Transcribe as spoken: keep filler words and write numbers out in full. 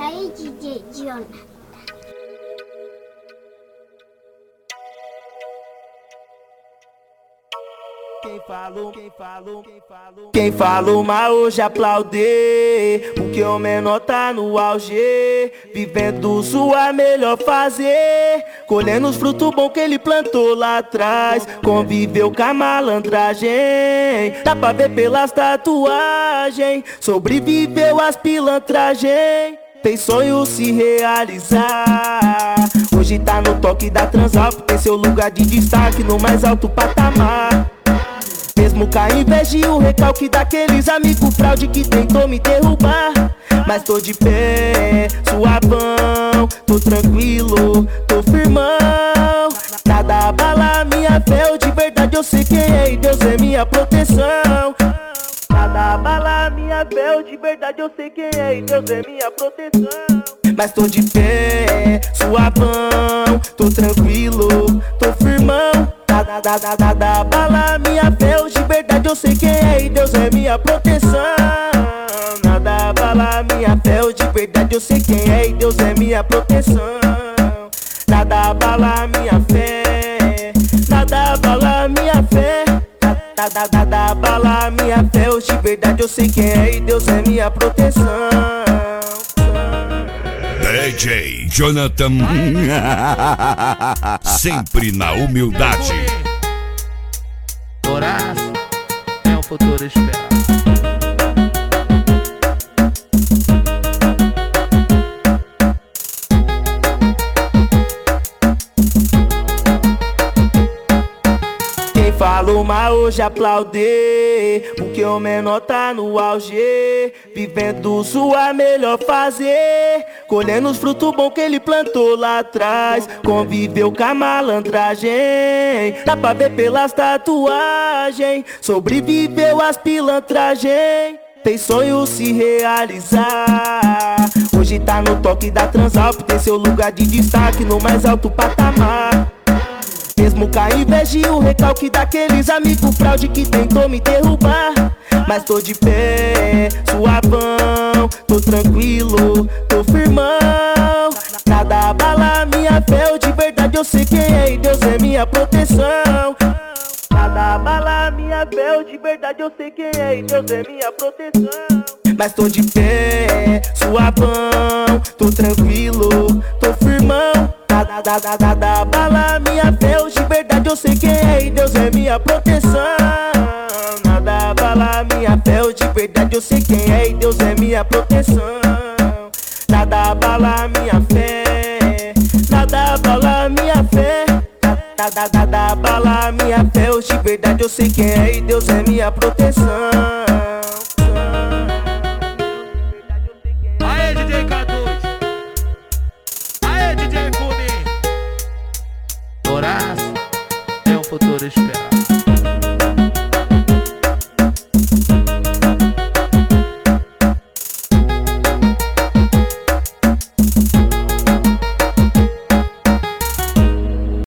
aí, D J Jonathan. Quem falou, quem falou, quem falou, quem falou mal hoje aplaudir, porque o menor tá no auge, vivendo sua melhor fazer, colhendo os frutos bons que ele plantou lá atrás, conviveu com a malandragem, dá pra ver pelas tatuagens, sobreviveu às pilantragens, tem sonho se realizar. Hoje tá no toque da Transalp, tem seu lugar de destaque no mais alto patamar. Mesmo com a inveja e o recalque daqueles amigos fraude que tentou me derrubar, mas tô de pé, suavão, tô tranquilo, tô firmão. Nada abala minha fé, eu de verdade eu sei quem é e Deus é minha proteção. Nada abala minha fé, eu de verdade eu sei quem é e Deus é minha proteção. Mas tô de pé, suavão, tô tranquilo, tô firmão. Nada, nada, nada abala minha fé, eu de verdade eu sei quem é e Deus é minha proteção. Nada abala minha fé, eu de verdade eu sei quem é e Deus é minha proteção. Nada abala minha fé, nada abala minha fé. Nada, nada abala minha fé, eu de verdade eu sei quem é e Deus é minha proteção. D J Jonathan, sempre na humildade. Horácio é um futuro esperado. Falou mal hoje aplaudir, porque o menor tá no auge, vivendo sua melhor fazer, colhendo os frutos bons que ele plantou lá atrás, conviveu com a malandragem, dá pra ver pelas tatuagens, sobreviveu às pilantragens, tem sonho se realizar. Hoje tá no toque da Transalp, tem seu lugar de destaque no mais alto patamar. Mesmo com a inveja e o recalque daqueles amigos fraude que tentou me derrubar, mas tô de pé, suavão, tô tranquilo, tô firmão. Nada abala minha fé, eu de verdade eu sei quem é e Deus é minha proteção. Nada abala minha fé, eu de verdade eu sei quem é e Deus é minha proteção. Mas tô de pé, suavão, tô tranquilo, tô firmão. Nada, nada, nada abala minha fé, eu de verdade eu sei quem é e Deus é minha proteção. Nada abala minha fé, eu de verdade eu sei quem é e Deus é minha proteção. Nada abala minha fé, nada abala minha fé. Nada, nada abala minha fé, eu de verdade eu sei quem é e Deus é minha proteção. Aê, D J K dois. Aê, D J Kumi. Horácio é um futuro esperado.